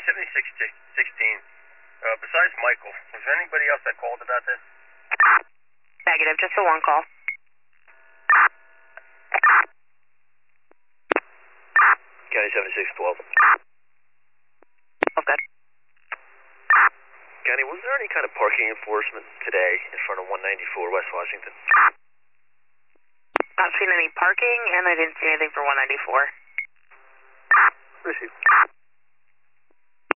7616. Besides Michael, was there anybody else that called about this? Negative, just the one call. County 7612. Okay. County, was there any kind of parking enforcement today in front of 194 West Washington? Not seen any parking, and I didn't see anything for 194. Received.